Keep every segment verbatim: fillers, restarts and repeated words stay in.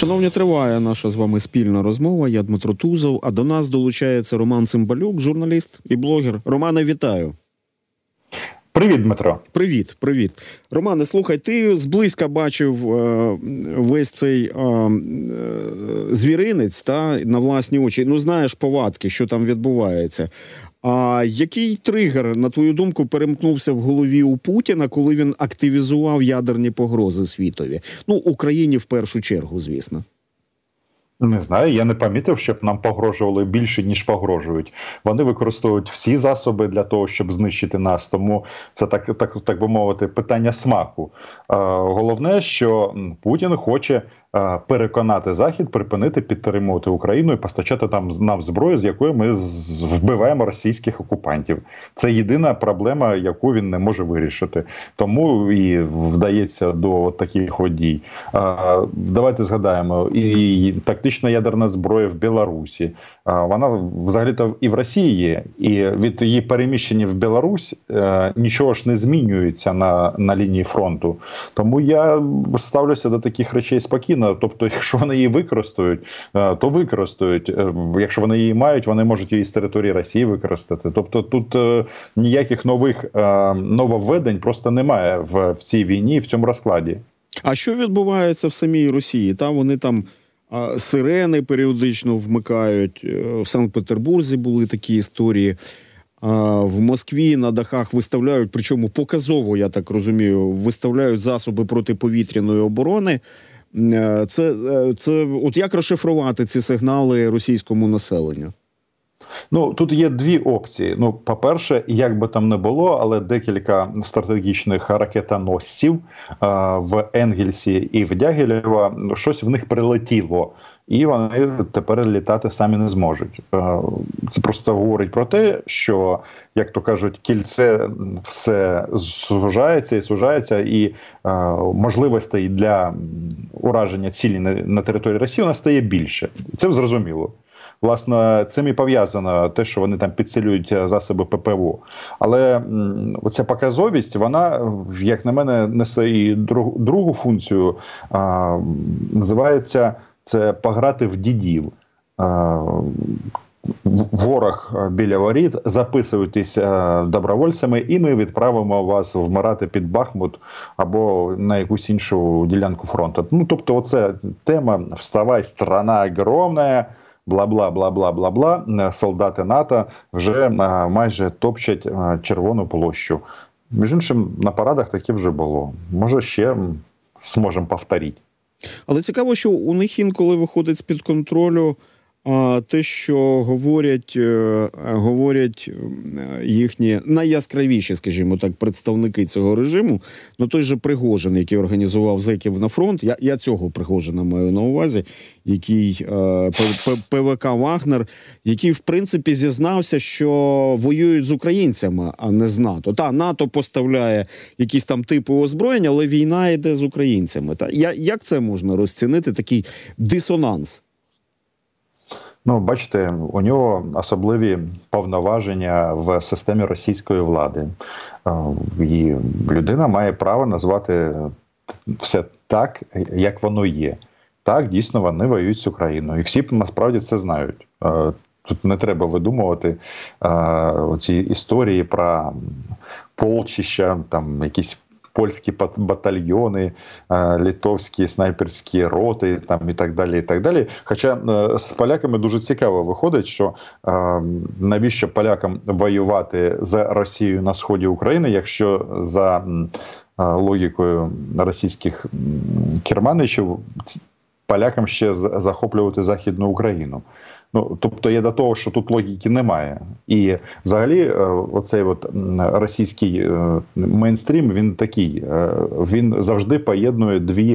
Шановні, триває наша з вами спільна розмова. Я Дмитро Тузов, а до нас долучається Роман Цимбалюк, журналіст і блогер. Романе, вітаю. Привіт, Дмитро. Привіт, привіт. Романе, слухай, ти зблизька бачив е, весь цей е, е, звіринець, та, на власні очі. Ну, знаєш повадки, що там відбувається. А який тригер, на твою думку, перемкнувся в голові у Путіна, коли він активізував ядерні погрози світові? Ну, Україні в першу чергу, звісно. Не знаю, я не помітив, щоб нам погрожували більше, ніж погрожують. Вони використовують всі засоби для того, щоб знищити нас. Тому це, так, так, так би мовити, питання смаку. Е, головне, що Путін хоче е, переконати Захід припинити підтримувати Україну і постачати там нам зброю, з якою ми з, вбиваємо російських окупантів. Це єдина проблема, яку він не може вирішити. Тому і вдається до таких дій. Е, давайте згадаємо, і, і тактична ядерна зброя в Білорусі. Е, вона взагалі-то і в Росії є. І від її переміщення в Білорусь е, нічого ж не змінюється на, на лінії фронту. Тому я ставлюся до таких речей спокійно. Тобто, якщо вони її використають, то використають. Якщо вони її мають, вони можуть її з території Росії використати. Тобто тут ніяких нових нововведень просто немає в, в цій війні, в цьому розкладі. А що відбувається в самій Росії? Там вони там а, сирени періодично вмикають. В Санкт-Петербурзі були такі історії. В Москві на дахах виставляють, причому показово, я так розумію, виставляють засоби протиповітряної оборони. Це, це, от як розшифрувати ці сигнали російському населенню? Ну, тут є дві опції. Ну, по-перше, як би там не було, але декілька стратегічних ракетоносців а, в Енгельсі і в Дягілєво, щось в них прилетіло. І вони тепер літати самі не зможуть. Це просто говорить про те, що, як то кажуть, кільце все сужається і сужається, і можливостей для ураження цілі на території Росії у нас стає більше. Це зрозуміло. Власне, цим і пов'язано те, що вони там підсилюють засоби ППО. Але оця показовість, вона, як на мене, несе і другу функцію, а, називається це пограти в дідів. Ворог біля воріт, записуйтесь добровольцями, і ми відправимо вас вмирати під Бахмут або на якусь іншу ділянку фронту. Ну, тобто, оце тема «Вставай, страна огромна», бла-бла-бла-бла-бла-бла, солдати НАТО вже майже топчать Червону площу. Між іншим, на парадах таке вже було. Може, ще зможемо повторити. Але цікаво, що у них інколи виходить з-під контролю а, те, що говорять, е, говорять їхні найяскравіші, скажімо так, представники цього режиму. Ну, той же Пригожин, який організував зеків на фронт, я, я цього Пригожина маю на увазі, який е, ПВК «Вагнер», який, в принципі, зізнався, що воюють з українцями, а не з НАТО. Та, НАТО поставляє якісь там типи озброєння, але війна йде з українцями. Та, я, як це можна розцінити, такий дисонанс? Ну, бачите, у нього особливі повноваження в системі російської влади. І людина має право назвати все так, як воно є. Так, дійсно, вони воюють з Україною. І всі насправді це знають. Тут не треба видумувати оці історії про полчища, там якісь польські батальйони, литовські снайперські роти там, і так далі, і так далі. Хоча з поляками дуже цікаво виходить, що навіщо полякам воювати з Росією на сході України, якщо за логікою російських керманичів полякам ще захоплювати Західну Україну. Ну, тобто є до того, що тут логіки немає. І взагалі оцей от російський мейнстрім, він такий, він завжди поєднує дві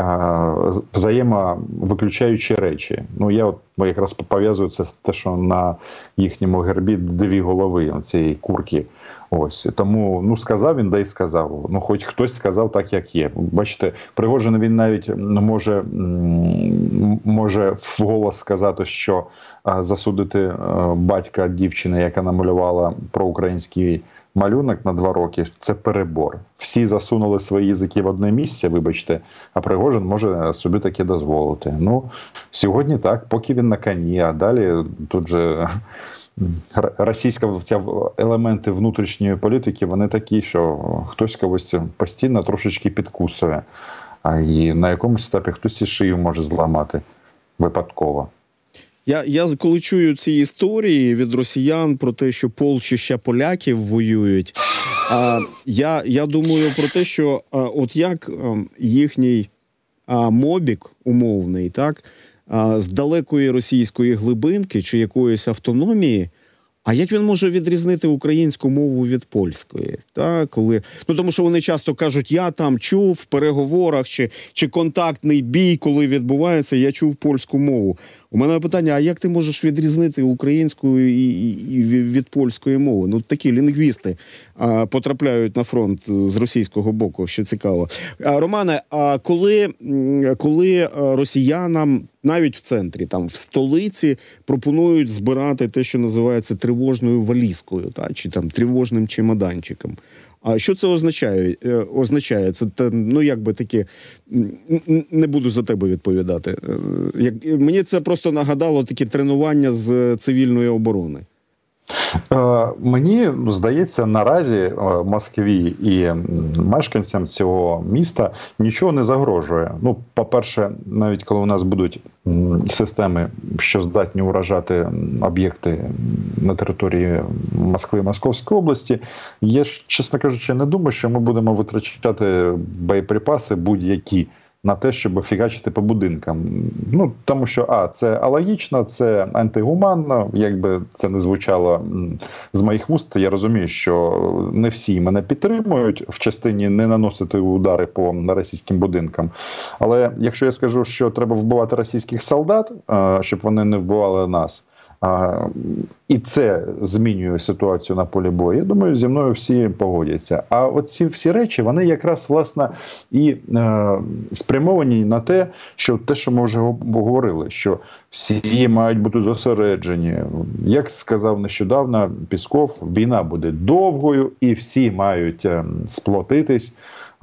взаємовиключаючі речі. Ну, я от якраз пов'язую це те, що на їхньому гербі дві голови цієї курки. Ось, тому, ну, сказав він, да й сказав. Ну, хоч хтось сказав так, як є. Бачите, Пригожин, він навіть може, може вголос сказати, що засудити батька дівчини, яка намалювала проукраїнський малюнок на два роки – це перебор. Всі засунули свої язики в одне місце, вибачте, а Пригожин може собі таке дозволити. Ну, сьогодні так, поки він на коні, а далі тут же російська ця елементи внутрішньої політики, вони такі, що хтось когось постійно трошечки підкусує. А і на якомусь етапі хтось і шию може зламати випадково. Я, я коли чую ці історії від росіян про те, що полчища поляків воюють, а, я, я думаю про те, що а, от як а, їхній а, мобік умовний, так, а, з далекої російської глибинки чи якоїсь автономії, а як він може відрізнити українську мову від польської? Так, коли... Ну, тому що вони часто кажуть, я там чув в переговорах чи, чи контактний бій, коли відбувається, я чув польську мову. У мене питання, а як ти можеш відрізнити українську і, і, і від польської мови? Ну, такі лінгвісти а, потрапляють на фронт з російського боку, що цікаво. А, Романе, а коли, коли росіянам навіть в центрі, там, в столиці пропонують збирати те, що називається тривожною валізкою, та, чи там тривожним чемоданчиком, а що це означає? Означає, це, ну, якби таке, не буду за тебе відповідати. Як, мені це просто нагадало такі тренування з цивільної оборони. Мені здається, наразі Москві і мешканцям цього міста нічого не загрожує. Ну, по-перше, навіть коли у нас будуть системи, що здатні уражати об'єкти на території Москви і Московської області, я, чесно кажучи, не думаю, що ми будемо витрачати боєприпаси будь-які на те, щоб фігачити по будинкам. Ну, тому що, а, це алогічно, це антигуманно, якби це не звучало з моїх вуст, я розумію, що не всі мене підтримують в частині не наносити удари по російським будинкам. Але якщо я скажу, що треба вбивати російських солдат, щоб вони не вбивали нас, А, і це змінює ситуацію на полі бою, я думаю, зі мною всі погодяться. А оці всі речі, вони якраз, власне, і е, спрямовані на те, що те, що ми вже говорили, що всі мають бути зосереджені. Як сказав нещодавно Пісков, війна буде довгою, і всі мають е, сплотитись е,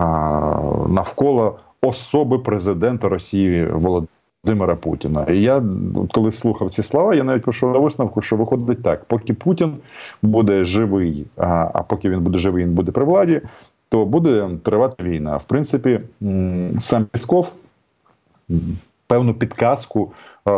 навколо особи президента Росії Володимира Володимира Путіна. І я, коли слухав ці слова, я навіть прийшов до висновку, що виходить так, поки Путін буде живий, а, а поки він буде живий, він буде при владі, то буде тривати війна. В принципі, сам Пісков певну підказку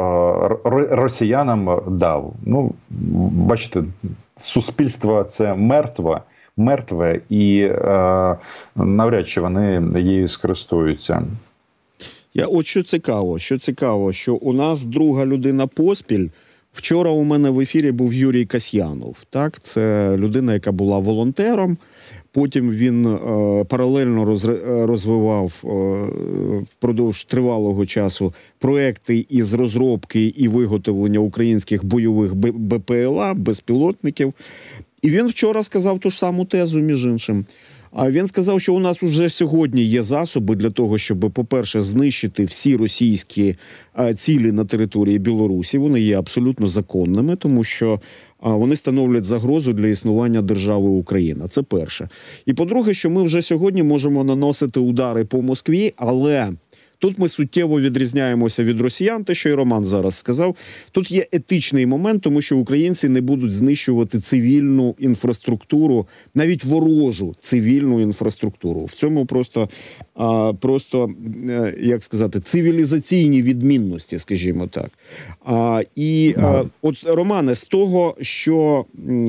росіянам дав. Ну, бачите, суспільство – це мертве, мертве, і е, навряд чи вони її скористуються. Я от що цікаво, що цікаво, що у нас друга людина поспіль. Вчора у мене в ефірі був Юрій Касьянов. Так, це людина, яка була волонтером. Потім він е, паралельно роз, розвивав е, впродовж тривалого часу проекти із розробки і виготовлення українських бойових БПЛА, безпілотників. І він вчора сказав ту ж саму тезу, між іншим. А він сказав, що у нас вже сьогодні є засоби для того, щоб, по-перше, знищити всі російські цілі на території Білорусі. Вони є абсолютно законними, тому що вони становлять загрозу для існування держави Україна. Це перше. І по-друге, що ми вже сьогодні можемо наносити удари по Москві, але тут ми суттєво відрізняємося від росіян, те, що і Роман зараз сказав. Тут є етичний момент, тому що українці не будуть знищувати цивільну інфраструктуру, навіть ворожу цивільну інфраструктуру. В цьому просто, а, просто як сказати, цивілізаційні відмінності, скажімо так. А, і а, от, Романе, з того, що,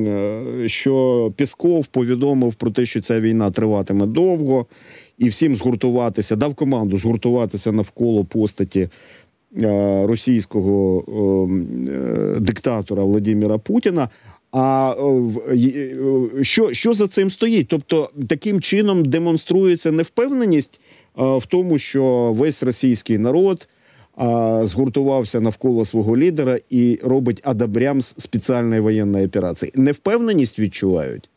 що Пісков повідомив про те, що ця війна триватиме довго, і всім згуртуватися, дав команду згуртуватися навколо постаті е, російського е, диктатора Владимира Путіна. А е, що, що за цим стоїть? Тобто, таким чином демонструється невпевненість е, в тому, що весь російський народ е, згуртувався навколо свого лідера і робить адабрямс спеціальної воєнної операції. Невпевненість відчувають?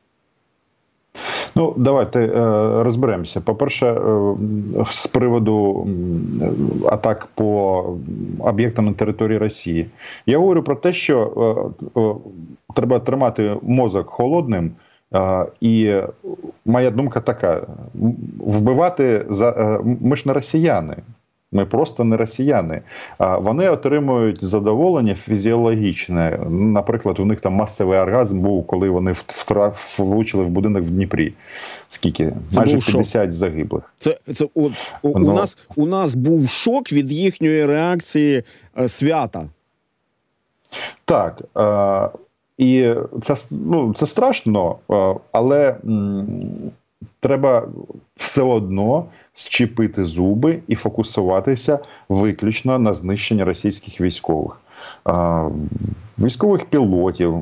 Ну, давайте е, розберемося. По-перше, е, з приводу атак по об'єктам на території Росії. Я говорю про те, що е, е, треба тримати мозок холодним І моя думка така: вбивати за ми ж не росіяни. Ми просто не росіяни. Вони отримують задоволення фізіологічне. Наприклад, у них там масовий оргазм був, коли вони влучили в будинок в Дніпрі. Скільки? Це майже п'ятдесят загиблих. Це, це от, у, ну, у, нас, у нас був шок від їхньої реакції е, свята. Так. Е, і це, ну, це страшно, е, але м, треба все одно зчепити зуби і фокусуватися виключно на знищенні російських військових. Е, військових пілотів,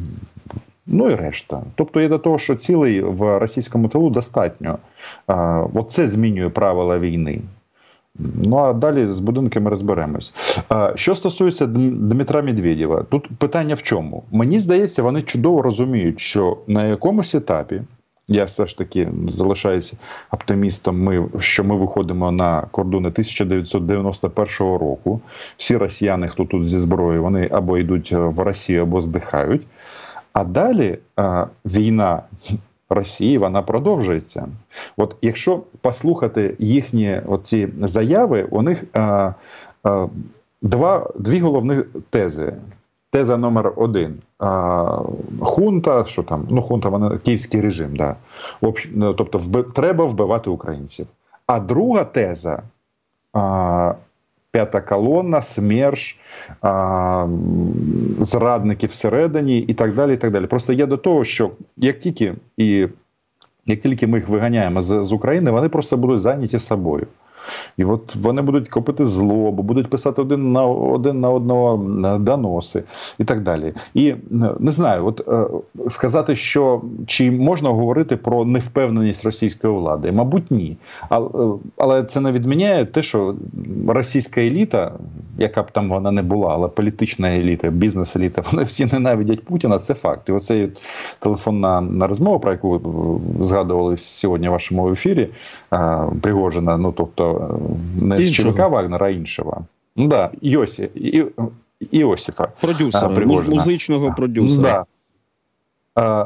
ну і решта. Тобто є до того, що цілей в російському тилу достатньо. Е, оце змінює правила війни. Ну, а далі з будинками розберемось. Що стосується Дмитра Медведєва, тут питання в чому? Мені здається, вони чудово розуміють, що на якомусь етапі, я все ж таки залишаюся оптимістом, ми, що ми виходимо на кордони тисяча дев'ятсот дев'яносто першого року, всі росіяни, хто тут зі зброєю, вони або йдуть в Росію, або здихають, а далі а, війна Росії, вона продовжується. От якщо послухати їхні оці заяви, у них а, а, два, дві головні тези. Теза номер один. А, хунта, що там, ну хунта, вона київський режим, да. Об, тобто вби, треба вбивати українців. А друга теза, а, п'ята колона, СМЕРШ, а, зрадники всередині і так далі, і так далі. Просто є до того, що як тільки, і, як тільки ми їх виганяємо з, з України, вони просто будуть зайняті собою. І от вони будуть копити злобу, будуть писати один на один на одного доноси і так далі. І не знаю, от сказати, що чи можна говорити про невпевненість російської влади? Мабуть, ні. Але це не відміняє те, що російська еліта, яка б там вона не була, але політична еліта, бізнес-еліта, вони всі ненавидять Путіна, це факт. І оцей телефонна на розмову, про яку згадували сьогодні в вашому ефірі, Пригожина, ну тобто не з ЧВК Вагнера, а іншого. Ну да, Йосі, І, Іосифа. Продюсера, Пригожина. Музичного продюсера. Да.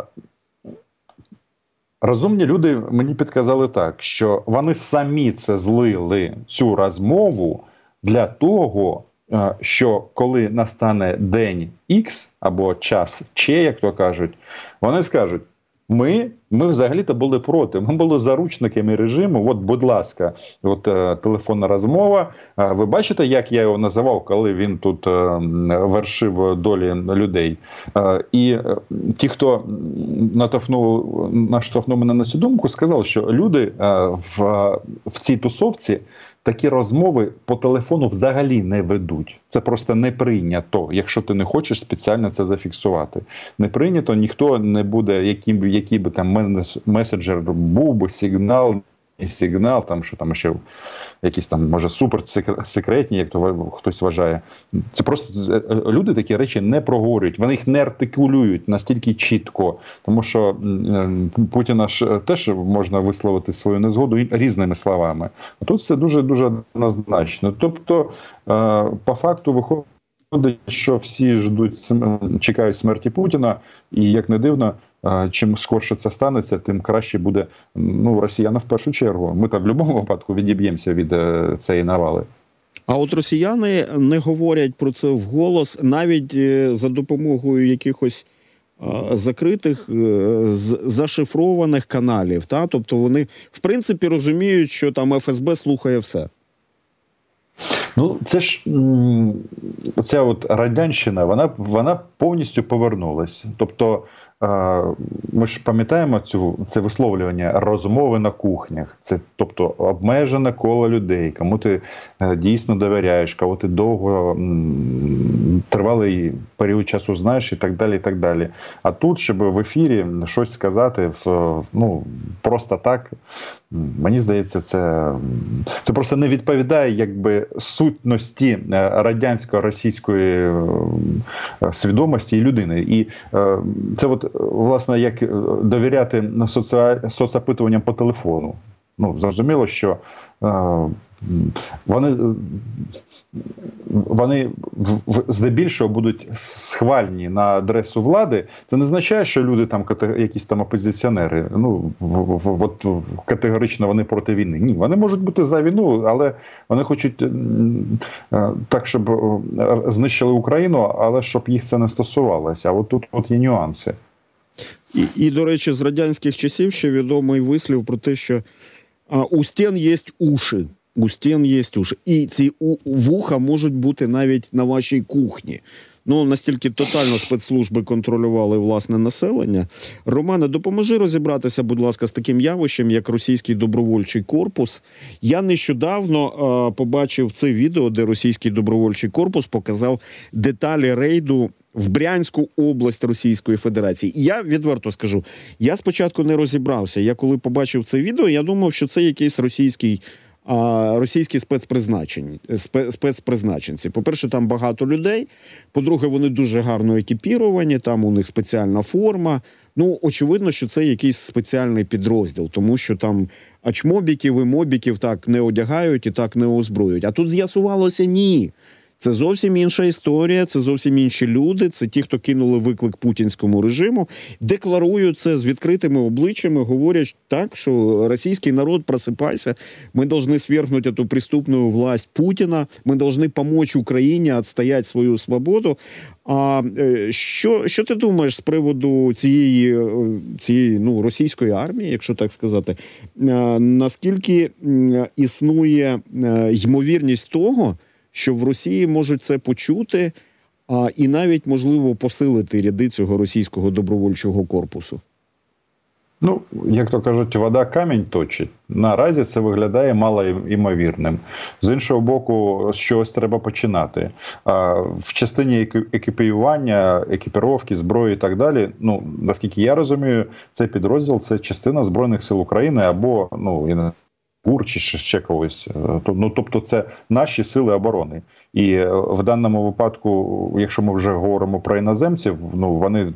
Розумні люди мені підказали так, що вони самі це злили, цю розмову, для того, що коли настане день Х, або час Ч, як то кажуть, вони скажуть: Ми, ми взагалі-то були проти. Ми були заручниками режиму. От, будь ласка, от е, телефонна розмова. Е, ви бачите, як я його називав, коли він тут е, вершив долі людей? Е, і е, ті, хто наштовхнув, наштовхнув мене на цю думку, сказали, що люди е, в, в цій тусовці такі розмови по телефону взагалі не ведуть. Це просто не прийнято, якщо ти не хочеш спеціально це зафіксувати. Не прийнято, ніхто не буде, який, який би там меседжер був би, сигнал, і сигнал, там, що там ще якісь там, може, суперсекретні, як то хтось вважає. Це просто люди такі речі не проговорюють, вони їх не артикулюють настільки чітко, тому що Путіна ж теж можна висловити свою незгоду різними словами. А тут все дуже-дуже однозначно. Тобто, по факту виходить, що всі ждуть, чекають смерті Путіна, і, як не дивно, чим скорше це станеться, тим краще буде, ну, росіянам в першу чергу. Ми там в будь-якому випадку відіб'ємося від цієї навали. А от росіяни не говорять про це вголос, навіть за допомогою якихось закритих, зашифрованих каналів. Та? Тобто вони, в принципі, розуміють, що там еф ес бе слухає все. Ну, це ж, ця от радянщина, вона, вона повністю повернулась. Тобто, ми ж пам'ятаємо цю, це висловлювання розмови на кухнях. Це, тобто, обмежене коло людей, кому ти дійсно довіряєш, кого ти довго, м, тривалий період часу знаєш і так далі, і так далі. А тут, щоб в ефірі щось сказати, в, ну, просто так, мені здається, це, це просто не відповідає, якби, сутності радянсько-російської свідомості і людини. І це от, власне, як довіряти соці... соцопитуванням по телефону. Ну, зрозуміло, що вони, вони здебільшого будуть схвальні на адресу влади. Це не означає, що люди там, якісь там опозиціонери, ну, от категорично вони проти війни. Ні, вони можуть бути за війну, але вони хочуть так, щоб знищили Україну, але щоб їх це не стосувалося. А от тут от є нюанси. І, і, до речі, з радянських часів ще відомий вислів про те, що а, у стін є уші. У стін є уші. І ці вуха можуть бути навіть на вашій кухні. Ну, настільки тотально спецслужби контролювали власне населення. Романе, допоможи розібратися, будь ласка, з таким явищем, як російський добровольчий корпус. Я нещодавно а, побачив це відео, де російський добровольчий корпус показав деталі рейду в Брянську область Російської Федерації. І я відверто скажу, я спочатку не розібрався. Я коли побачив це відео, я думав, що це якийсь російський А російські спецпризначені, спецпризначенці. По-перше, там багато людей. По-друге, вони дуже гарно екіпіровані, там у них спеціальна форма. Ну, очевидно, що це якийсь спеціальний підрозділ, тому що там ачмобіків і мобіків так не одягають і так не озброюють. А тут з'ясувалося, ні. Це зовсім інша історія, це зовсім інші люди, це ті, хто кинули виклик путінському режиму, декларують це з відкритими обличчями, говорять так, що російський народ, просипайся, ми повинні свергнути цю преступну власть Путіна, ми повинні допомогти Україні відстояти свою свободу. А що, що ти думаєш з приводу цієї, цієї ну, російської армії, якщо так сказати, наскільки існує ймовірність того, що в Росії можуть це почути, а і навіть, можливо, посилити ряди цього російського добровольчого корпусу? Ну, як то кажуть, вода камінь точить. Наразі це виглядає малоймовірним. З іншого боку, з чогось треба починати. А в частині екіпіювання, екіпіровки, зброї і так далі, ну, наскільки я розумію, цей підрозділ – це частина Збройних сил України або, ну, і ГУР чи ще когось. Ну, тобто це наші сили оборони. І в даному випадку, якщо ми вже говоримо про іноземців, ну, вони...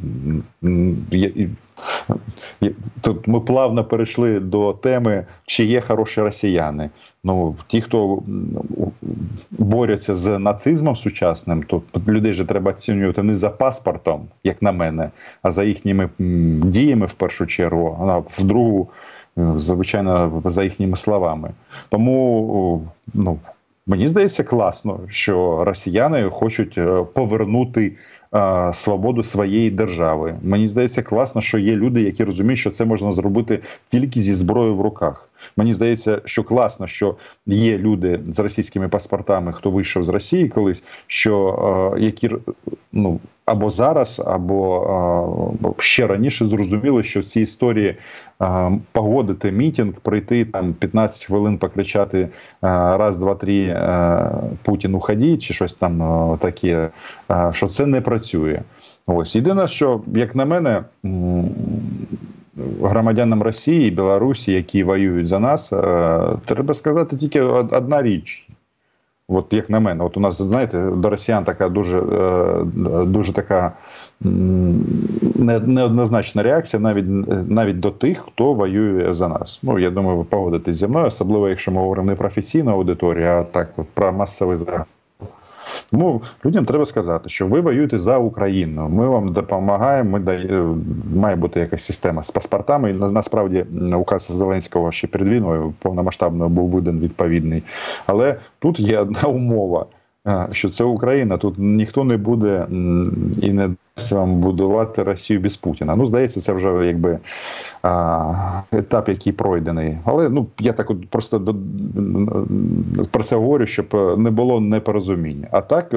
Тут ми плавно перейшли до теми, чи є хороші росіяни. Ну, ті, хто борються з нацизмом сучасним, то людей же треба оцінювати не за паспортом, як на мене, а за їхніми діями в першу чергу, а в другу, звичайно, за їхніми словами. Тому, ну, мені здається, класно, що росіяни хочуть повернути а, свободу своєї держави. Мені здається, класно, що є люди, які розуміють, що це можна зробити тільки зі зброєю в руках. Мені здається, що класно, що є люди з російськими паспортами, хто вийшов з Росії колись, що а, які, ну, або зараз, або а, ще раніше зрозуміли, що в цій історії а, погодити мітинг, прийти там п'ятнадцять хвилин покричати а, раз, два, три, а, Путін уходи, чи щось там а, таке, а, що це не працює. Ось. Єдине, що, як на мене, громадянам Росії і Білорусі, які воюють за нас, треба сказати тільки одна річ. От як на мене, от у нас, знаєте, до росіян така дуже, дуже така неоднозначна реакція навіть, навіть до тих, хто воює за нас. Ну, я думаю, ви погодитесь зі мною, особливо, якщо ми говоримо не про офіційну аудиторію, а так, от, про масовий загал. Тому людям треба сказати, що ви воюєте за Україну, ми вам допомагаємо, ми дає, має бути якась система з паспортами. І насправді указ Зеленського ще перед війною повномасштабною був видан відповідний. Але тут є одна умова, що це Україна, тут ніхто не буде і не дасть вам будувати Росію без Путіна. Ну, здається, це вже якби етап, який пройдений. Але, ну, я так от просто до, про це говорю, щоб не було непорозуміння. А так,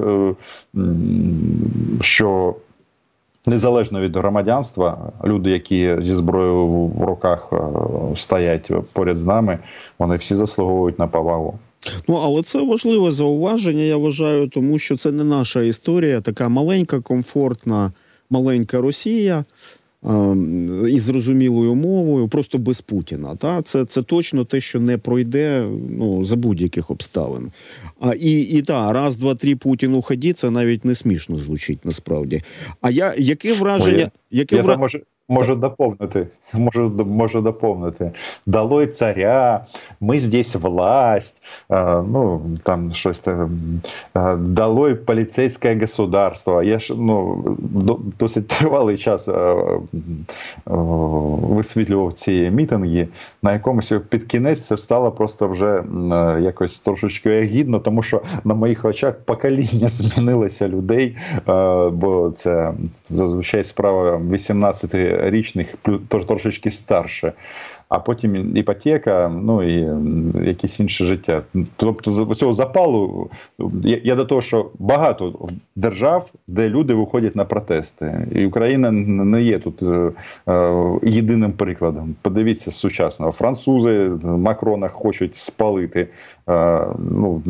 що незалежно від громадянства, люди, які зі зброєю в руках стоять поряд з нами, вони всі заслуговують на повагу. Ну, але це важливе зауваження, я вважаю, тому що це не наша історія, така маленька, комфортна, маленька Росія е, із зрозумілою мовою, просто без Путіна. Та? Це, це точно те, що не пройде, ну, за будь-яких обставин. А, і, і та, раз, два, три, Путін уходи, це навіть не смішно звучить насправді. А я, яке враження... Ой, яке я вра... там може... Можу доповнити. Можу, можу доповнити. Долой царя, ми здесь власть, а, ну, там щось там, а, долой поліцейське государство. Я ж, ну, до, досить тривалий час а, а, висвітлював ці мітинги. На якомусь під кінець це стало просто вже а, якось трошечки гідно, тому що на моїх очах покоління змінилося людей, а, бо це зазвичай справа вісімнадцятирічних, трошечки старше, а потім іпотека, ну і якесь інше життя. Тобто з цього запалу, я, я до того, що багато держав, де люди виходять на протести. І Україна не є тут е, е, єдиним прикладом. Подивіться, з сучасного. Французи Макрона хочуть спалити, е, ну,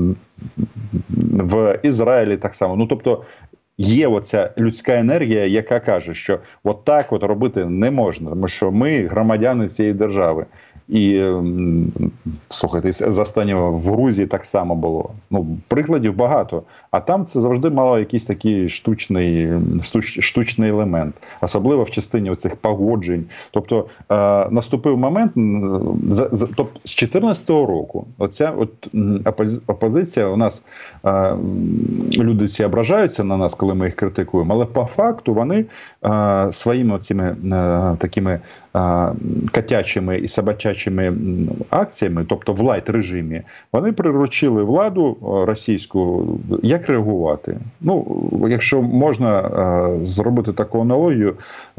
в Ізраїлі так само. Ну, тобто, є оця людська енергія, яка каже, що от так от робити не можна, тому що ми громадяни цієї держави. І, слухайте, з останнього в Грузії так само було. Ну, прикладів багато. А там це завжди мало якийсь такий штучний, штучний елемент. Особливо в частині оцих погоджень. Тобто, е, наступив момент, з, з, тобто, з чотирнадцятого року оця от опозиція у нас, е, люди ці ображаються на нас, коли ми їх критикуємо, але по факту вони е, своїми оціми е, такими котячими і собачачими акціями, тобто в лайт-режимі, вони приручили владу російську, як реагувати. Ну, якщо можна зробити таку аналогію,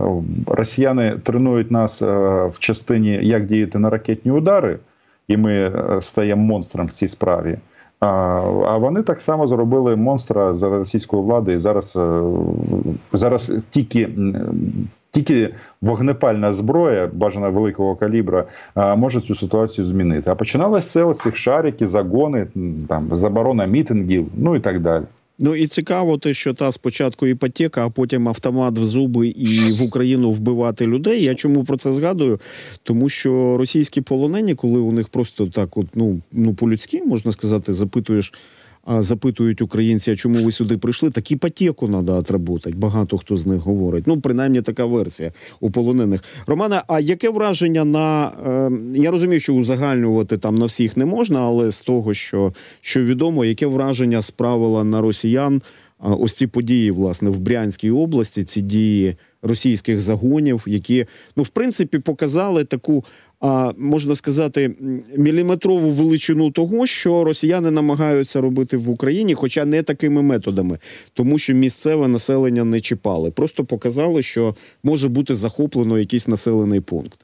росіяни тренують нас в частині, як діяти на ракетні удари, і ми стаємо монстром в цій справі. А вони так само зробили монстра за російської влади, і зараз, зараз тільки Тільки вогнепальна зброя, бажана великого калібра, може цю ситуацію змінити. А починалося все оцих шарики, загони, там, заборона мітингів, ну і так далі. Ну і цікаво те, що та спочатку іпотека, а потім автомат в зуби і в Україну вбивати людей. Я чому про це згадую? Тому що російські полонені, коли у них просто так от, ну, ну по-людськи, можна сказати, запитуєш, а запитують українці, а чому ви сюди прийшли, так іпотеку треба отработати. Багато хто з них говорить. Ну, принаймні, така версія у полонених. Романе, а яке враження на... Е, я розумію, що узагальнювати там на всіх не можна, але з того, що, що відомо, яке враження справила на росіян а, ось ці події, власне, в Брянській області, ці дії російських загонів, які, ну, в принципі, показали таку, а, можна сказати, міліметрову величину того, що росіяни намагаються робити в Україні, хоча не такими методами, тому що місцеве населення не чіпали. Просто показали, що може бути захоплено якийсь населений пункт.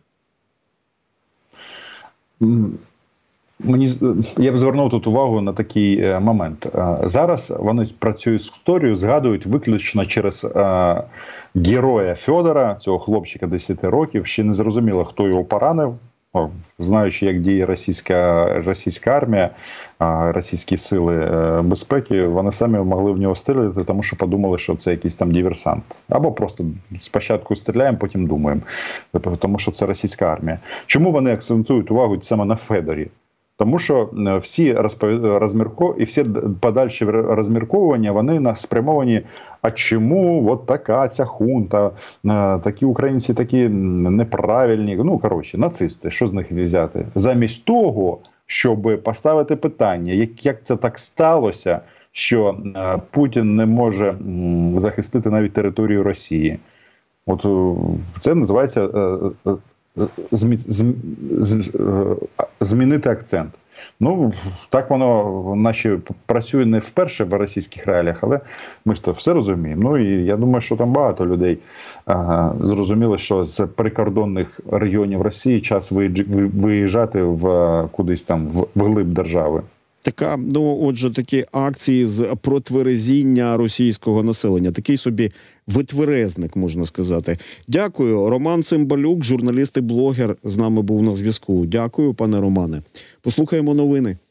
Мені я б звернув тут увагу на такий момент. Зараз вони працюють з історією, згадують виключно через е, героя Федора, цього хлопчика десяти років. Ще не зрозуміло, хто його поранив. О, знаючи, як діє російська, російська армія, е, російські сили е, безпеки, вони самі могли в нього стріляти, тому що подумали, що це якийсь там диверсант. Або просто спочатку стріляємо, потім думаємо. Тому що це російська армія. Чому вони акцентують увагу саме на Федорі? Тому що всі розмірко... і всі подальші розмірковування, вони спрямовані, а чому от така ця хунта, такі українці такі неправильні, ну, коротше, нацисти, що з них взяти? Замість того, щоб поставити питання, як, як це так сталося, що Путін не може захистити навіть територію Росії. От це називається Змі... З... змінити акцент. Ну, так воно наші працює не вперше в російських реаліях, але ми ж то все розуміємо. Ну, і я думаю, що там багато людей ага, зрозуміли, що з прикордонних регіонів Росії час виїжджати в кудись там в глиб держави. Така, ну, отже, такі акції з протверезіння російського населення. Такий собі витверезник, можна сказати. Дякую. Роман Цимбалюк, журналіст і блогер, з нами був на зв'язку. Дякую, пане Романе. Послухаємо новини.